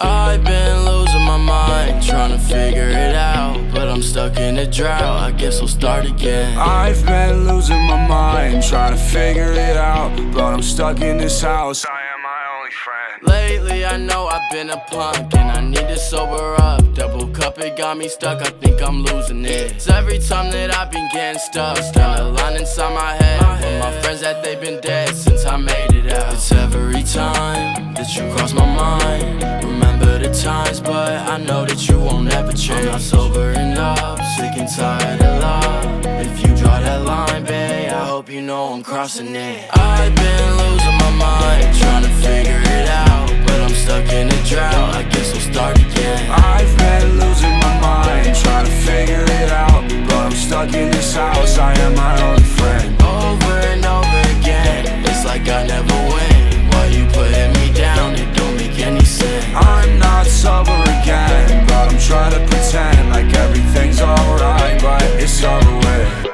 I've been losing my mind, trying to figure it out, but I'm stuck in a drought, I guess I'll start again. I've been losing my mind, trying to figure it out, but I'm stuck in this house. I am my only friend. Lately I know I've been a punk, and I need to sober up. Double cup, it got me stuck, I think I'm losing it. It's every time that I've been getting stuck, stand a line inside my head with my friends that they've been dead since I made it out. It's every time that you cross my mind, remember the times, but I know that you won't ever change. I'm not sobering up, sick and tired of love. If you draw that line, babe, I hope you know I'm crossing it. I've been losing my mind, trying to figure it out, but I'm stuck in a drought, I guess I'll start again. I've been losing my mind, trying to figure it out, but I'm stuck in this house. I am my only friend. Over and over again, it's like I never win. Why you putting me down? It don't make any sense. I'm not sober again, but I'm trying to pretend like everything's alright, but it's over with.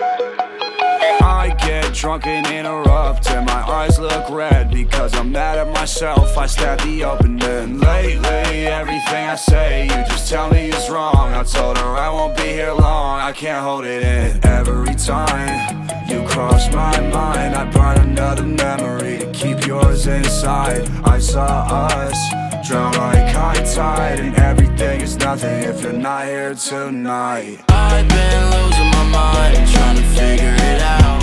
I get drunk and interrupt, and my eyes look red because I'm mad at myself. I stab the open end. Lately, everything I say, you just tell me is wrong. I told her I won't be here long, I can't hold it in. Every time you cross my mind, I burn another memory to keep yours inside. I saw us drown like high tide, and everything is nothing if you're not here tonight. I've been losing my mind, trying to figure it out,